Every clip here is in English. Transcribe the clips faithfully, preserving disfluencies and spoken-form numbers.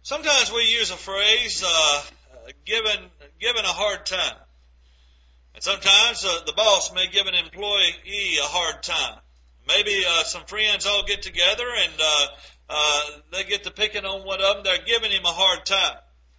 Sometimes we use a phrase, uh, given, given a hard time. And sometimes uh, the boss may give an employee a hard time. Maybe uh, some friends all get together and uh, uh, they get to picking on one of them. They're giving him a hard time.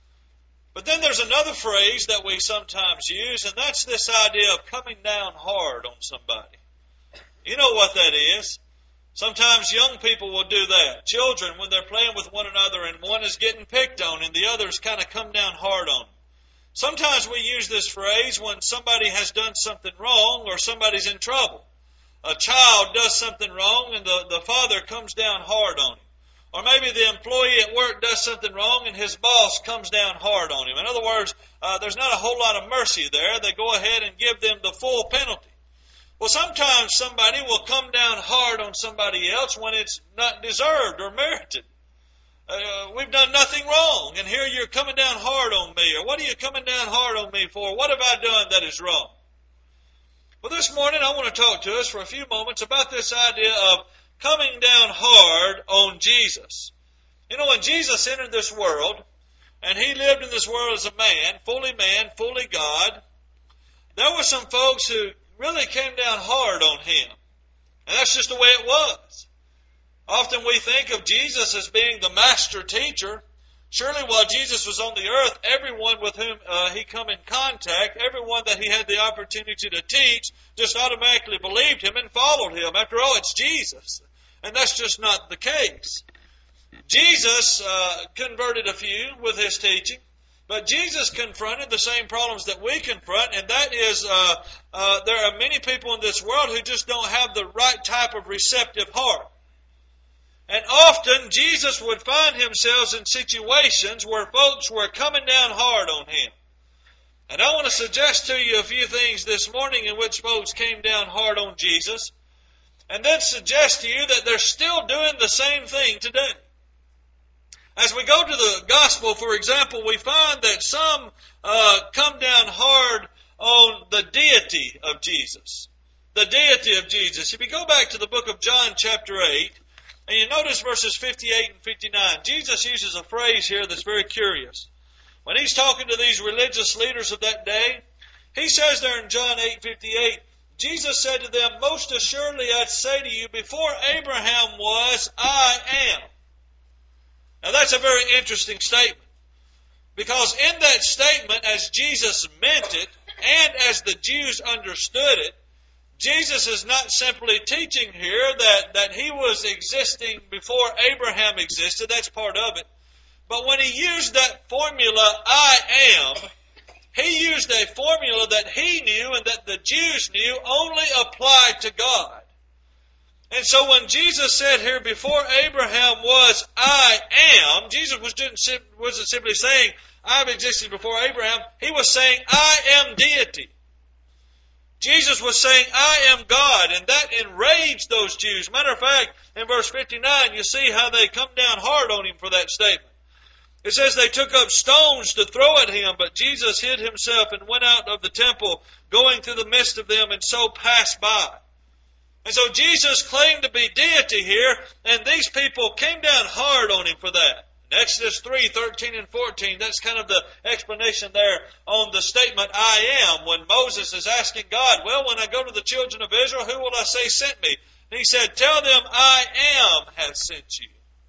But then there's another phrase that we sometimes use, and that's this idea of coming down hard on somebody. You know what that is. Sometimes young people will do that. Children, when they're playing with one another and one is getting picked on and the others kind of come down hard on them. Sometimes we use this phrase when somebody has done something wrong or somebody's in trouble. A child does something wrong and the, the father comes down hard on him. Or maybe the employee at work does something wrong and his boss comes down hard on him. In other words, uh, there's not a whole lot of mercy there. They go ahead and give them the full penalty. Well, sometimes somebody will come down hard on somebody else when it's not deserved or merited. Uh, we've done nothing wrong, and here you're coming down hard on me. Or what are you coming down hard on me for? What have I done that is wrong? Well, this morning I want to talk to us for a few moments about this idea of coming down hard on Jesus. You know, when Jesus entered this world, and He lived in this world as a man, fully man, fully God, there were some folks who really came down hard on Him. And that's just the way it was. Often we think of Jesus as being the master teacher. Surely while Jesus was on the earth, everyone with whom uh, He come in contact, everyone that He had the opportunity to teach, just automatically believed Him and followed Him. After all, it's Jesus. And that's just not the case. Jesus uh, converted a few with His teaching. But Jesus confronted the same problems that we confront, and that is uh, uh, there are many people in this world who just don't have the right type of receptive heart. And often Jesus would find Himself in situations where folks were coming down hard on Him. And I want to suggest to you a few things this morning in which folks came down hard on Jesus, and then suggest to you that they're still doing the same thing today. As we go to the gospel, for example, we find that some uh, come down hard on the deity of Jesus. The deity of Jesus. If you go back to the book of John chapter eight, and you notice verses fifty-eight and fifty-nine, Jesus uses a phrase here that's very curious. When He's talking to these religious leaders of that day, He says there in John eight fifty-eight, Jesus said to them, "Most assuredly I say to you, before Abraham was, I am." Now that's a very interesting statement, because in that statement, as Jesus meant it, and as the Jews understood it, Jesus is not simply teaching here that, that He was existing before Abraham existed. That's part of it. But when He used that formula, I am, He used a formula that He knew and that the Jews knew only applied to God. And so when Jesus said here, before Abraham was, I am, Jesus was didn't, wasn't simply saying, I've existed before Abraham. He was saying, I am deity. Jesus was saying, I am God. And that enraged those Jews. Matter of fact, in verse fifty-nine, you see how they come down hard on Him for that statement. It says they took up stones to throw at Him, but Jesus hid Himself and went out of the temple, going through the midst of them, and so passed by. And so Jesus claimed to be deity here, and these people came down hard on Him for that. In Exodus three, thirteen and fourteen, that's kind of the explanation there on the statement, I am, when Moses is asking God, well, when I go to the children of Israel, who will I say sent me? And He said, tell them, I am hath sent you.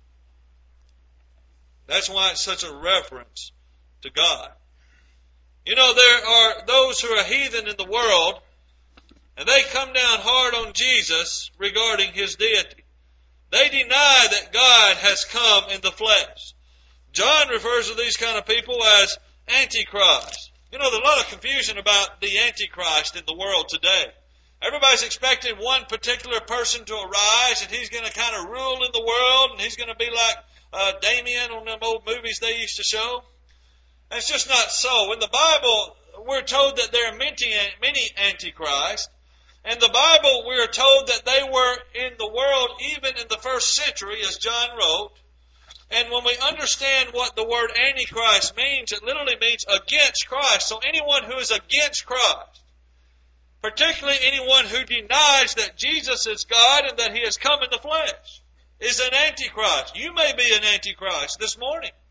That's why it's such a reference to God. You know, there are those who are heathen in the world, and they come down hard on Jesus regarding His deity. They deny that God has come in the flesh. John refers to these kind of people as Antichrist. You know, there's a lot of confusion about the Antichrist in the world today. Everybody's expecting one particular person to arise, and he's going to kind of rule in the world, and he's going to be like uh, Damien on them old movies they used to show. And it's just not so. In the Bible, we're told that there are many, many Antichrists. In the Bible, we are told that they were in the world even in the first century, as John wrote. And when we understand what the word Antichrist means, it literally means against Christ. So anyone who is against Christ, particularly anyone who denies that Jesus is God and that He has come in the flesh, is an Antichrist. You may be an Antichrist this morning.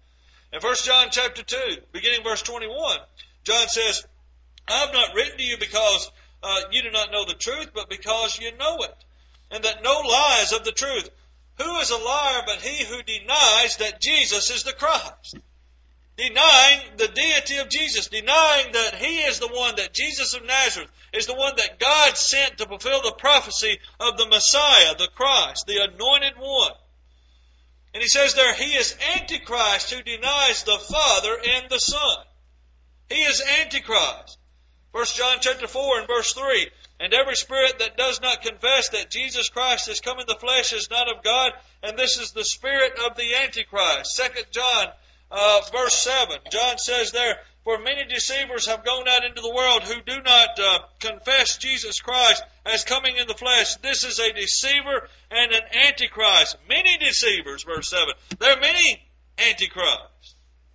In First John chapter two, beginning verse twenty-one, John says, I have not written to you because uh, you do not know the truth, but because you know it, and that no lie is of the truth. Who is a liar but he who denies that Jesus is the Christ? Denying the deity of Jesus, denying that He is the one, that Jesus of Nazareth is the one that God sent to fulfill the prophecy of the Messiah, the Christ, the Anointed One. And he says there, He is Antichrist who denies the Father and the Son. He is Antichrist. First John chapter four and verse three, and every spirit that does not confess that Jesus Christ is come in the flesh is not of God, and this is the spirit of the Antichrist. Second John Uh, verse seven, John says there, for many deceivers have gone out into the world who do not uh, confess Jesus Christ as coming in the flesh. This is a deceiver and an antichrist. Many deceivers, verse seven. There are many antichrists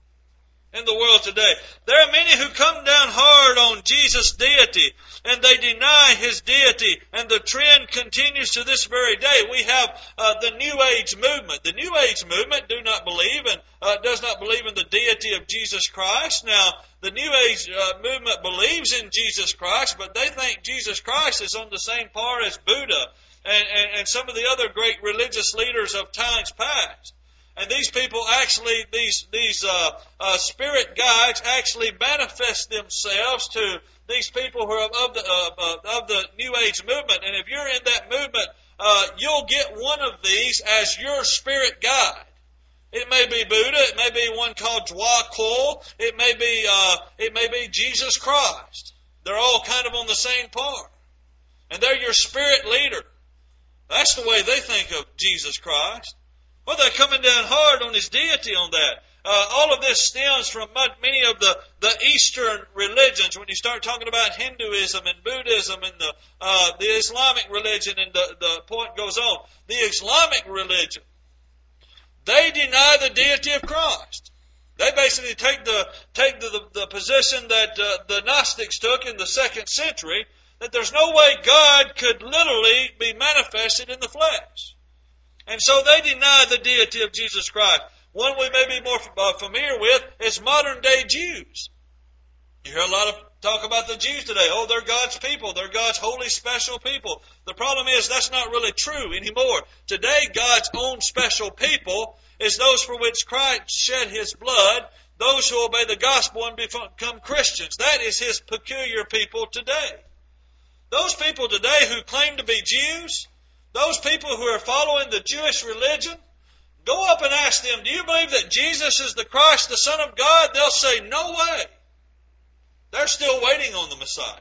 in the world today. There are many who come down hard on Jesus' deity, and they deny His deity, and the trend continues to this very day. We have uh, the New Age movement. The New Age movement do not believe and uh, does not believe in the deity of Jesus Christ. Now, the New Age uh, movement believes in Jesus Christ, but they think Jesus Christ is on the same par as Buddha and, and, and some of the other great religious leaders of times past. And these people actually, these these uh, uh, spirit guides actually manifest themselves to these people who are of the uh, uh, of the New Age movement. And if you're in that movement, uh, you'll get one of these as your spirit guide. It may be Buddha. It may be one called Dwa Kul. It may be uh, it may be Jesus Christ. They're all kind of on the same par, and they're your spirit leader. That's the way they think of Jesus Christ. Well, they're coming down hard on His deity on that. Uh, all of this stems from many of the, the Eastern religions. When you start talking about Hinduism and Buddhism and the uh, the Islamic religion, and the, the point goes on. The Islamic religion, they deny the deity of Christ. They basically take the take the, the, the position that uh, the Gnostics took in the second century, that there's no way God could literally be manifested in the flesh. And so they deny the deity of Jesus Christ. One we may be more familiar with is modern-day Jews. You hear a lot of talk about the Jews today. Oh, they're God's people. They're God's holy, special people. The problem is that's not really true anymore. Today, God's own special people is those for which Christ shed His blood, those who obey the gospel and become Christians. That is His peculiar people today. Those people today who claim to be Jews, those people who are following the Jewish religion, go up and ask them, do you believe that Jesus is the Christ, the Son of God? They'll say, no way. They're still waiting on the Messiah.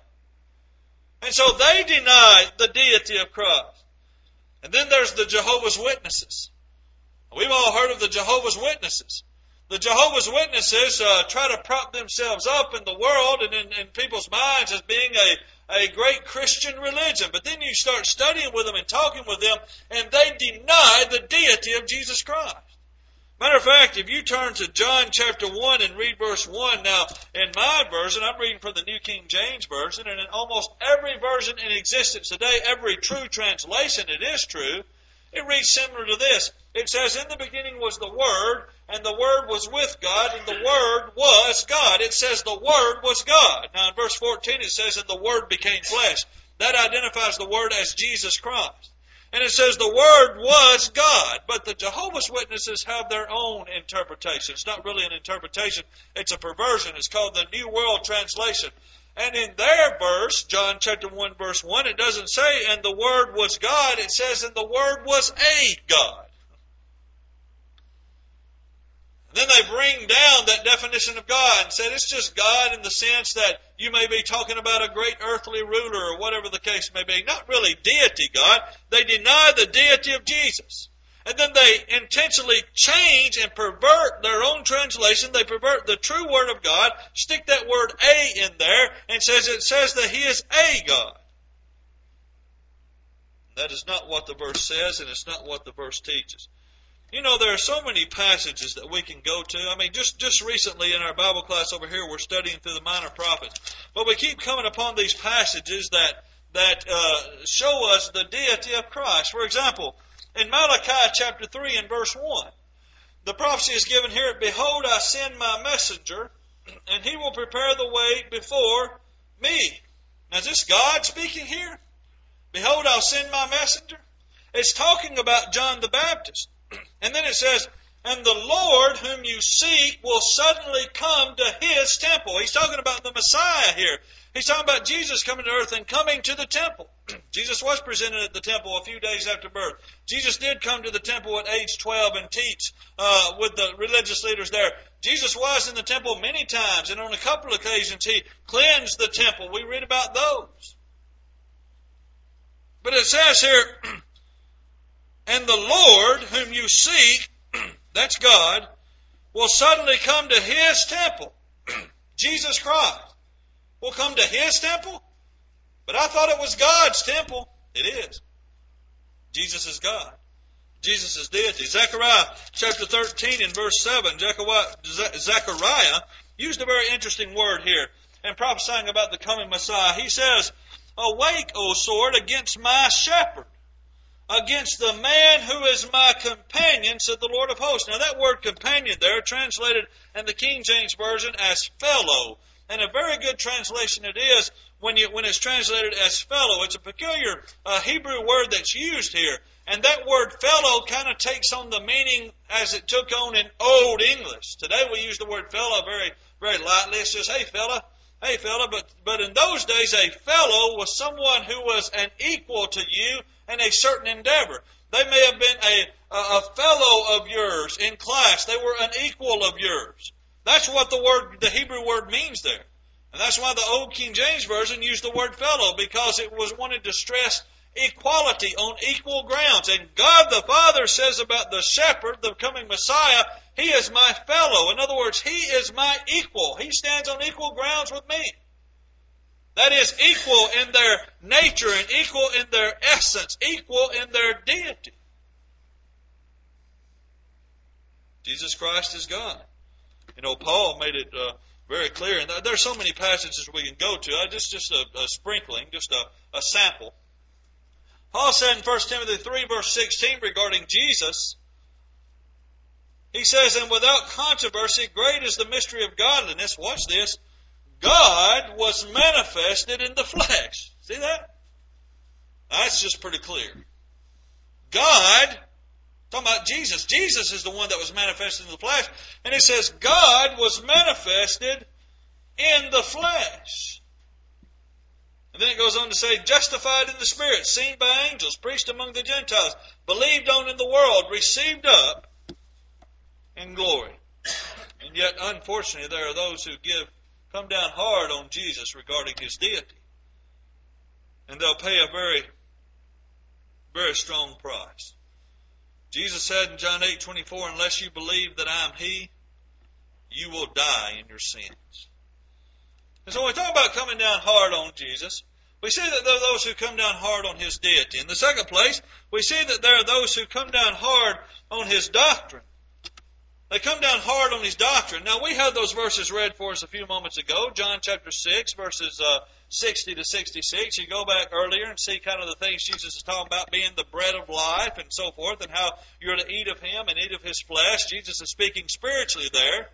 And so they deny the deity of Christ. And then there's the Jehovah's Witnesses. We've all heard of the Jehovah's Witnesses. The Jehovah's Witnesses uh, try to prop themselves up in the world and in, in people's minds as being a a great Christian religion. But then you start studying with them and talking with them, and they deny the deity of Jesus Christ. Matter of fact, if you turn to John chapter one and read verse one, now in my version, I'm reading from the New King James Version, and in almost every version in existence today, every true translation, it is true, it reads similar to this. It says, in the beginning was the Word, and the Word was with God, and the Word was God. It says the Word was God. Now in verse fourteen it says, and the Word became flesh. That identifies the Word as Jesus Christ. And it says the Word was God. But the Jehovah's Witnesses have their own interpretation. It's not really an interpretation. It's a perversion. It's called the New World Translation. And in their verse, John chapter one, verse one, it doesn't say, and the Word was God. It says, and the Word was a God. And then they bring down that definition of God and said it's just God in the sense that you may be talking about a great earthly ruler or whatever the case may be. Not really deity God. They deny the deity of Jesus. And then they intentionally change and pervert their own translation. They pervert the true Word of God, stick that word a in there, and says it says that He is a God. That is not what the verse says, and it's not what the verse teaches. You know, there are so many passages that we can go to. I mean, just, just recently in our Bible class over here, we're studying through the Minor Prophets. But we keep coming upon these passages that, that uh, show us the deity of Christ. For example, in Malachi chapter three and verse one, the prophecy is given here, behold, I send my messenger, and he will prepare the way before me. Now, is this God speaking here? Behold, I'll send my messenger. It's talking about John the Baptist. And then it says, and the Lord whom you seek will suddenly come to his temple. He's talking about the Messiah here. He's talking about Jesus coming to earth and coming to the temple. Jesus was presented at the temple a few days after birth. Jesus did come to the temple at age twelve and teach uh, with the religious leaders there. Jesus was in the temple many times, and on a couple of occasions he cleansed the temple. We read about those. But it says here, and the Lord whom you seek, that's God, will suddenly come to his temple. Jesus Christ will come to his temple? But I thought it was God's temple. It is. Jesus is God. Jesus is deity. Zechariah chapter thirteen and verse seven, Zechariah used a very interesting word here in prophesying about the coming Messiah. He says, awake, O sword, against my shepherd, against the man who is my companion, said the Lord of hosts. Now that word companion there, translated in the King James Version as fellow. And a very good translation it is when you when it's translated as fellow. It's a peculiar uh, Hebrew word that's used here. And that word fellow kind of takes on the meaning as it took on in Old English. Today we use the word fellow very, very lightly. It's just, hey fella, hey fella. But, but in those days a fellow was someone who was an equal to you in a certain endeavor. They may have been a, a fellow of yours in class. They were an equal of yours. That's what the word, the Hebrew word means there. And that's why the Old King James Version used the word fellow, because it was wanted to stress equality on equal grounds. And God the Father says about the shepherd, the coming Messiah, he is my fellow. In other words, he is my equal. He stands on equal grounds with me. That is, equal in their nature and equal in their essence, equal in their deity. Jesus Christ is God. You know, Paul made it uh, very clear, and there are so many passages we can go to. I just just a, a sprinkling, just a, a sample. Paul said in First Timothy three, verse sixteen, regarding Jesus, he says, and without controversy, great is the mystery of godliness. Watch this. God was manifested in the flesh. See that? That's just pretty clear. God, talking about Jesus. Jesus is the one that was manifested in the flesh. And it says, God was manifested in the flesh. And then it goes on to say, justified in the Spirit, seen by angels, preached among the Gentiles, believed on in the world, received up in glory. And yet, unfortunately, there are those who give come down hard on Jesus regarding his deity. And they'll pay a very, very strong price. Jesus said in John eight twenty-four, unless you believe that I am he, you will die in your sins. And so when we talk about coming down hard on Jesus, we see that there are those who come down hard on his deity. In the second place, we see that there are those who come down hard on his doctrine. They come down hard on his doctrine. Now, we had those verses read for us a few moments ago, John chapter six, verses uh, sixty to sixty-six. You go back earlier and see kind of the things Jesus is talking about, being the bread of life and so forth, and how you're to eat of him and eat of his flesh. Jesus is speaking spiritually there.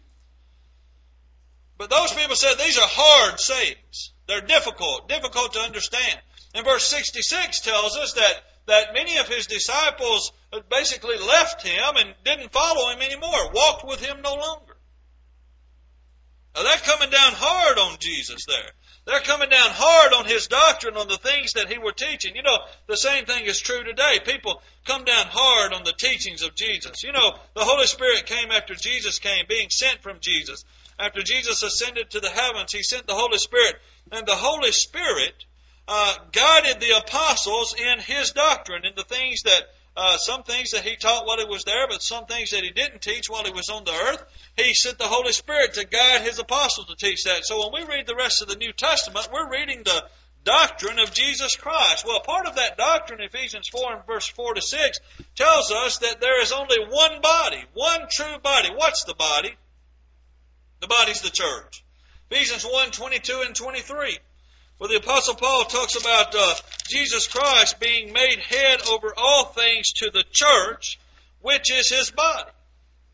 But those people said these are hard sayings. They're difficult, difficult to understand. And verse sixty-six tells us that that many of his disciples basically left him and didn't follow him anymore, walked with him no longer. Now they're coming down hard on Jesus there. They're coming down hard on his doctrine, on the things that he were teaching. You know, the same thing is true today. People come down hard on the teachings of Jesus. You know, the Holy Spirit came after Jesus came, being sent from Jesus. After Jesus ascended to the heavens, he sent the Holy Spirit. And the Holy Spirit Uh, guided the apostles in his doctrine, in the things that, uh, some things that he taught while he was there, but some things that he didn't teach while he was on the earth. He sent the Holy Spirit to guide his apostles to teach that. So when we read the rest of the New Testament, we're reading the doctrine of Jesus Christ. Well, part of that doctrine, Ephesians four and verse four to six, tells us that there is only one body, one true body. What's the body? The body's the church. Ephesians one, twenty-two and twenty-three. Well, the Apostle Paul talks about uh, Jesus Christ being made head over all things to the church, which is his body.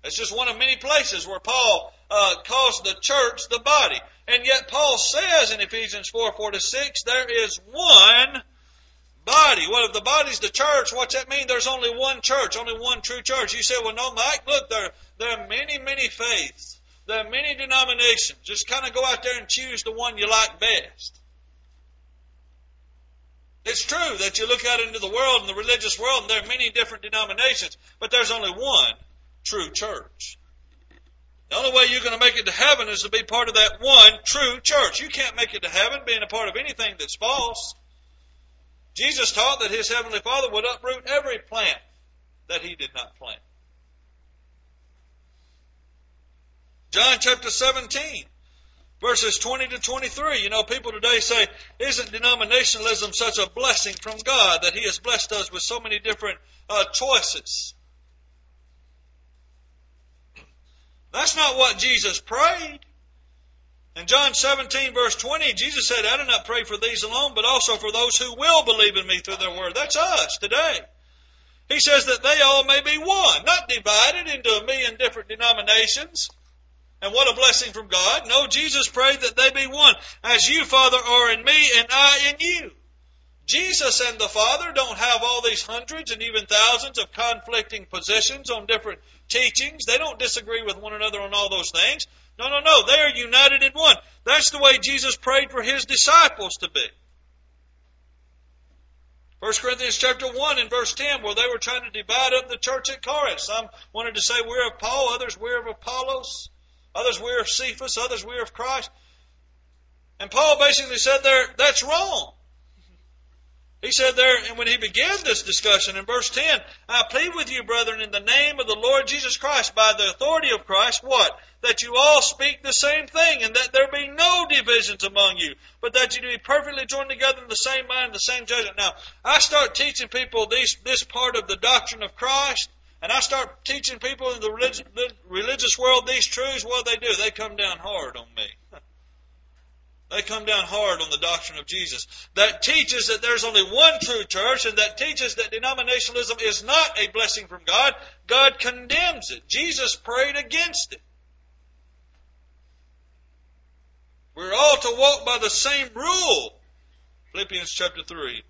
It's just one of many places where Paul uh, calls the church the body. And yet Paul says in Ephesians four, four to six, there is one body. Well, if the body's the church, what's that mean? There's only one church, only one true church. You say, well, no, Mike, look, there, there are many, many faiths. There are many denominations. Just kind of go out there and choose the one you like best. It's true that you look out into the world, in the religious world, and there are many different denominations, but there's only one true church. The only way you're going to make it to heaven is to be part of that one true church. You can't make it to heaven being a part of anything that's false. Jesus taught that His Heavenly Father would uproot every plant that He did not plant. John chapter seventeen, verses twenty to twenty-three. You know, people today say, isn't denominationalism such a blessing from God that He has blessed us with so many different uh, choices? That's not what Jesus prayed. In John seventeen, verse twenty, Jesus said, I do not pray for these alone, but also for those who will believe in me through their word. That's us today. He says that they all may be one, not divided into a million different denominations. And what a blessing from God. No, Jesus prayed that they be one. As you, Father, are in me and I in you. Jesus and the Father don't have all these hundreds and even thousands of conflicting positions on different teachings. They don't disagree with one another on all those things. No, no, no. They are united in one. That's the way Jesus prayed for His disciples to be. First Corinthians chapter one and verse ten, where they were trying to divide up the church at Corinth. Some wanted to say we're of Paul, others we're of Apollos, others we're of Cephas, others we're of Christ. And Paul basically said there, that's wrong. He said there, and when he began this discussion in verse ten, I plead with you, brethren, in the name of the Lord Jesus Christ, by the authority of Christ, what? That you all speak the same thing, and that there be no divisions among you, but that you be perfectly joined together in the same mind, the same judgment. Now, I start teaching people these, this part of the doctrine of Christ, and I start teaching people in the religious, religious world these truths. What do they do? They come down hard on me. They come down hard on the doctrine of Jesus. That teaches that there's only one true church, and that teaches that denominationalism is not a blessing from God. God condemns it. Jesus prayed against it. We're all to walk by the same rule. Philippians chapter three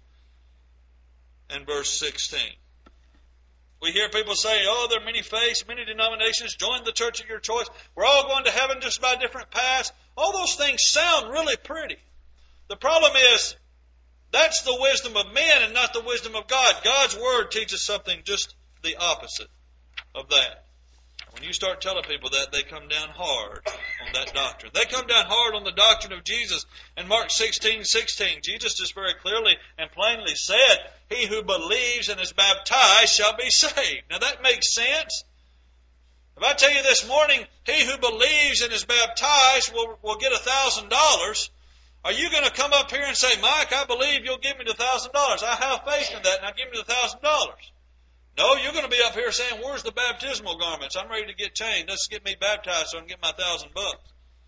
and verse sixteen. We hear people say, oh, there are many faiths, many denominations. Join the church of your choice. We're all going to heaven just by different paths. All those things sound really pretty. The problem is, that's the wisdom of men and not the wisdom of God. God's Word teaches something just the opposite of that. When you start telling people that, they come down hard on that doctrine. They come down hard on the doctrine of Jesus. In Mark sixteen, sixteen, Jesus just very clearly and plainly said, he who believes and is baptized shall be saved. Now that makes sense. If I tell you this morning, he who believes and is baptized will, will get a thousand dollars, are you going to come up here and say, Mike, I believe you'll give me the thousand dollars. I have faith in that, now give me the thousand dollars. No, you're going to be up here saying, where's the baptismal garments? I'm ready to get changed. Let's get me baptized so I can get my thousand bucks.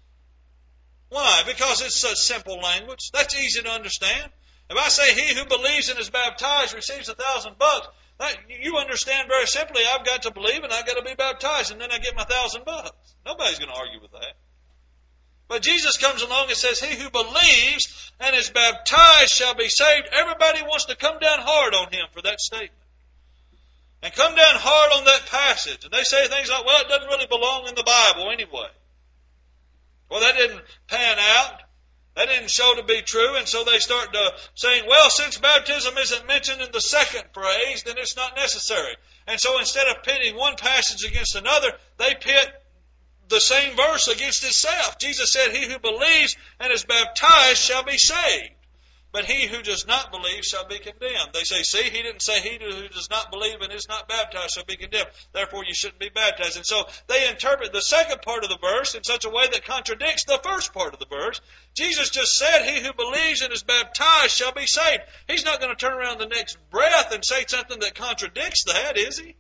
Why? Because it's such simple language. That's easy to understand. If I say he who believes and is baptized receives a thousand bucks, that, you understand very simply, I've got to believe and I've got to be baptized and then I get my thousand bucks. Nobody's going to argue with that. But Jesus comes along and says, he who believes and is baptized shall be saved. Everybody wants to come down hard on him for that statement. And come down hard on that passage. And they say things like, well, it doesn't really belong in the Bible anyway. Well, that didn't pan out. That didn't show to be true. And so they start uh, saying, well, since baptism isn't mentioned in the second phrase, then it's not necessary. And so instead of pitting one passage against another, they pit the same verse against itself. Jesus said, he who believes and is baptized shall be saved. But he who does not believe shall be condemned. They say, see, he didn't say he who does not believe and is not baptized shall be condemned. Therefore, you shouldn't be baptized. And so they interpret the second part of the verse in such a way that contradicts the first part of the verse. Jesus just said, he who believes and is baptized shall be saved. He's not going to turn around the next breath and say something that contradicts that, is he?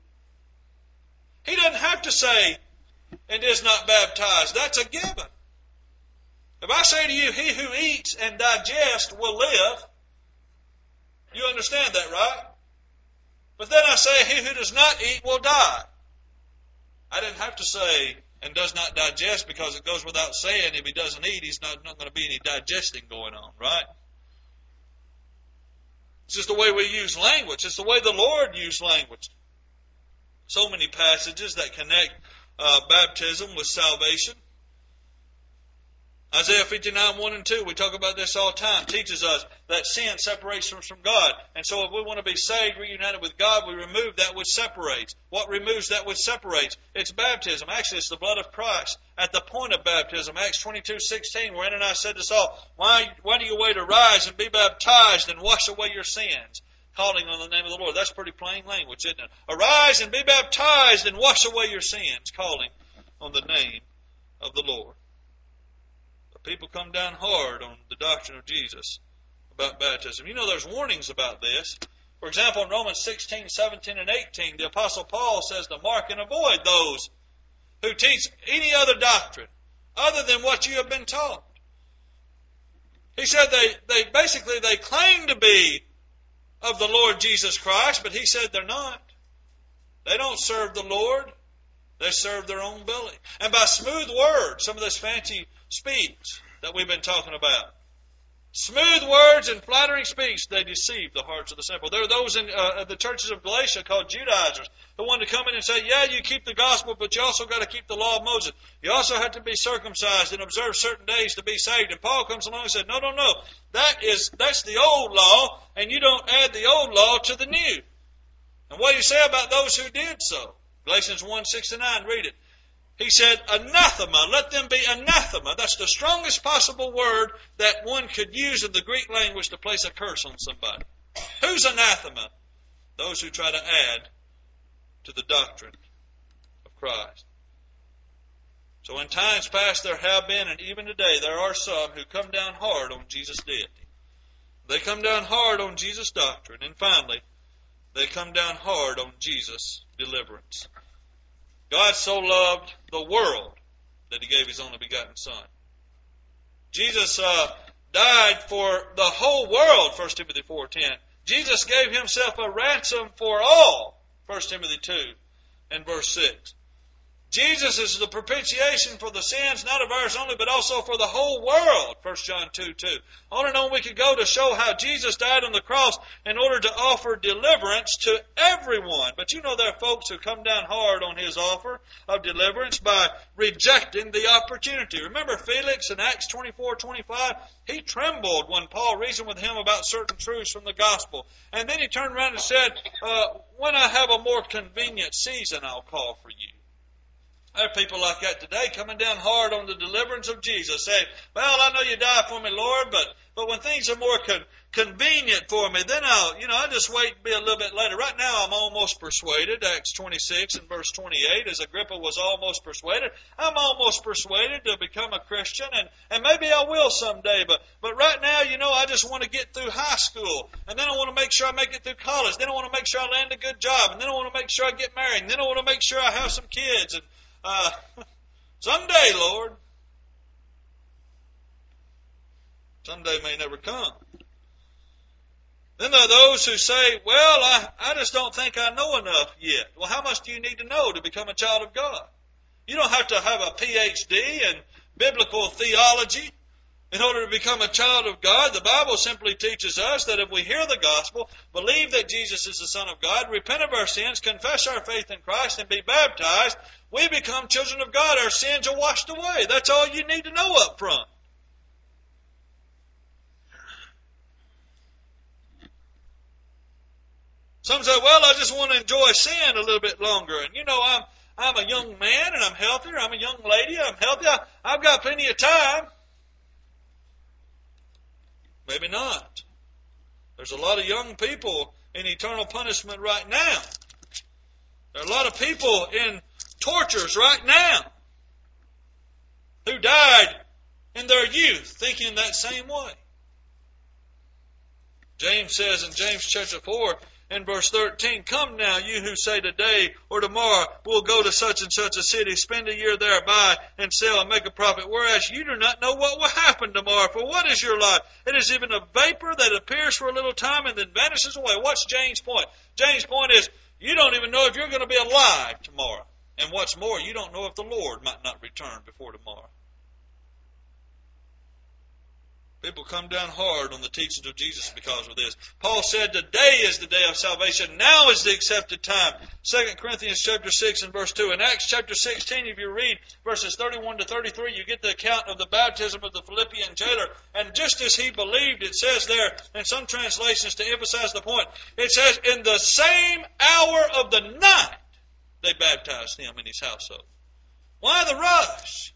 He doesn't have to say, and is not baptized. That's a given. If I say to you, he who eats and digests will live, you understand that, right? But then I say, he who does not eat will die. I didn't have to say, and does not digest, because it goes without saying, if he doesn't eat, he's not, not going to be any digesting going on, right? It's just the way we use language. It's the way the Lord used language. So many passages that connect uh, baptism with salvation. Isaiah fifty-nine, one and two, we talk about this all the time, teaches us that sin separates us from God. And so if we want to be saved, reunited with God, we remove that which separates. What removes that which separates? It's baptism. Actually, it's the blood of Christ. At the point of baptism, Acts twenty-two, sixteen, where Ananias said to Saul, why, why do you wait to rise and be baptized and wash away your sins? Calling on the name of the Lord. That's pretty plain language, isn't it? Arise and be baptized and wash away your sins. Calling on the name of the Lord. People come down hard on the doctrine of Jesus about baptism. You know, there's warnings about this. For example, in Romans sixteen, seventeen, and eighteen, the Apostle Paul says to mark and avoid those who teach any other doctrine other than what you have been taught. He said they, they basically they claim to be of the Lord Jesus Christ, but he said they're not. They don't serve the Lord. They serve their own belly. And by smooth words, some of this fancy speech that we've been talking about. Smooth words and flattering speech, they deceive the hearts of the simple. There are those in uh, the churches of Galatia called Judaizers who want to come in and say, yeah, you keep the gospel, but you also got to keep the law of Moses. You also have to be circumcised and observe certain days to be saved. And Paul comes along and said, no, no, no. That is, that's the old law, and you don't add the old law to the new. And what do you say about those who did so? Galatians one, six and nine, read it. He said, anathema, let them be anathema. That's the strongest possible word that one could use in the Greek language to place a curse on somebody. Who's anathema? Those who try to add to the doctrine of Christ. So in times past there have been, and even today, there are some who come down hard on Jesus' deity. They come down hard on Jesus' doctrine. And finally, they come down hard on Jesus' deliverance. God so loved the world that He gave His only begotten Son. Jesus uh, died for the whole world, First Timothy four ten. Jesus gave Himself a ransom for all, First Timothy two and verse six. Jesus is the propitiation for the sins, not of ours only, but also for the whole world, First John two two. On and on we could go to show how Jesus died on the cross in order to offer deliverance to everyone. But you know there are folks who come down hard on His offer of deliverance by rejecting the opportunity. Remember Felix in Acts twenty-four twenty-five? He trembled when Paul reasoned with him about certain truths from the gospel. And then he turned around and said, uh, when I have a more convenient season, I'll call for you. There are people like that today coming down hard on the deliverance of Jesus, saying, well, I know you died for me, Lord, but but when things are more con- convenient for me, then I'll, you know, I'll just wait and be a little bit later. Right now I'm almost persuaded, Acts twenty-six and verse twenty-eight, as Agrippa was almost persuaded. I'm almost persuaded to become a Christian, and, and maybe I will someday, but, but right now, you know, I just want to get through high school, and then I want to make sure I make it through college, then I want to make sure I land a good job, and then I want to make sure I get married, and then I want to make sure I have some kids, and Uh, someday, Lord. Someday may never come. Then there are those who say, well, I, I just don't think I know enough yet. Well, how much do you need to know to become a child of God? You don't have to have a P H D in biblical theology in order to become a child of God. The Bible simply teaches us that if we hear the gospel, believe that Jesus is the Son of God, repent of our sins, confess our faith in Christ, and be baptized, we become children of God. Our sins are washed away. That's all you need to know up front. Some say, well, I just want to enjoy sin a little bit longer. And, you know, I'm I'm a young man and I'm healthier. I'm a young lady. I'm healthy. I, I've got plenty of time. Maybe not. There's a lot of young people in eternal punishment right now. There are a lot of people in tortures right now who died in their youth thinking that same way. James says in James chapter four and verse thirteen, come now, you who say today or tomorrow we'll go to such and such a city, spend a year there, buy and sell and make a profit, whereas you do not know what will happen tomorrow. For what is your life? It is even a vapor that appears for a little time and then vanishes away. What's James' point? James' point is, you don't even know if you're going to be alive tomorrow. And what's more, you don't know if the Lord might not return before tomorrow. People come down hard on the teachings of Jesus because of this. Paul said, today is the day of salvation. Now is the accepted time. Second Corinthians chapter six and verse two. In Acts chapter sixteen, if you read verses thirty-one to thirty-three, you get the account of the baptism of the Philippian jailer. And just as he believed, it says there in some translations to emphasize the point, it says, in the same hour of the night, they baptized him in his household. Why the rush?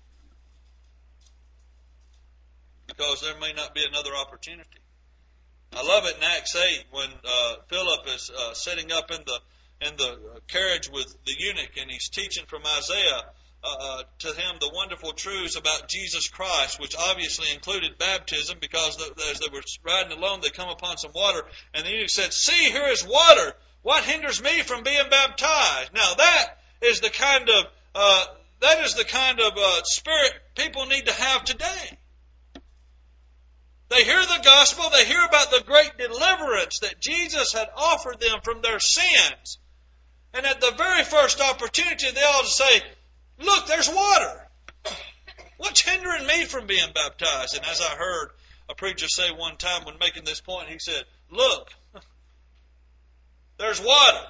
Because there may not be another opportunity. I love it in Acts eight when uh, Philip is uh, sitting up in the in the carriage with the eunuch and he's teaching from Isaiah uh, uh, to him the wonderful truths about Jesus Christ, which obviously included baptism, because the, as they were riding along, they come upon some water, and the eunuch said, "See, here is water. What hinders me from being baptized?" Now that is the kind of uh, that is the kind of uh, spirit people need to have today. They hear the gospel, they hear about the great deliverance that Jesus had offered them from their sins. And at the very first opportunity, they ought to say, look, there's water. What's hindering me from being baptized? And as I heard a preacher say one time when making this point, he said, look, there's water.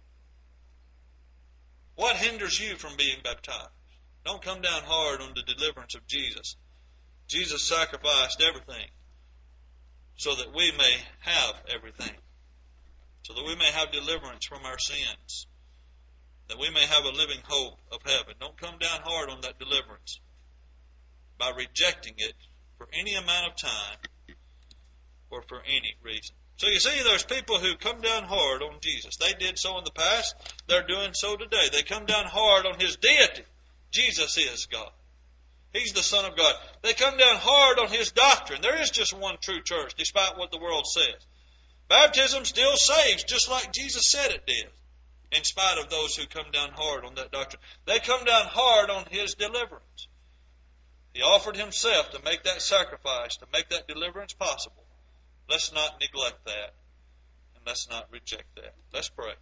What hinders you from being baptized? Don't come down hard on the deliverance of Jesus. Jesus sacrificed everything so that we may have everything, so that we may have deliverance from our sins, that we may have a living hope of heaven. Don't come down hard on that deliverance by rejecting it for any amount of time or for any reason. So you see, there's people who come down hard on Jesus. They did so in the past. They're doing so today. They come down hard on His deity. Jesus is God. He's the Son of God. They come down hard on His doctrine. There is just one true church, despite what the world says. Baptism still saves, just like Jesus said it did, in spite of those who come down hard on that doctrine. They come down hard on His deliverance. He offered Himself to make that sacrifice, to make that deliverance possible. Let's not neglect that, and let's not reject that. Let's pray.